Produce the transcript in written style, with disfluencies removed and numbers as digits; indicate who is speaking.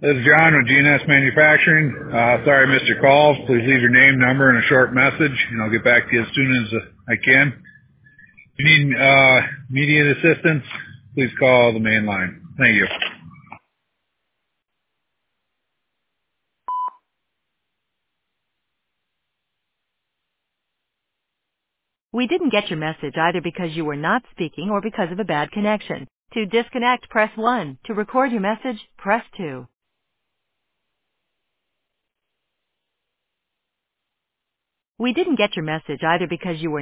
Speaker 1: This is John with GNS Manufacturing. Sorry I missed your calls. Please leave your name, number, and a short message, and I'll get back to you as soon as I can. If you need immediate assistance, please call the main line. Thank you.
Speaker 2: We didn't get your message either because you were not speaking or because of a bad connection. To disconnect, press 1. To record your message, press 2. We didn't get your message either because you were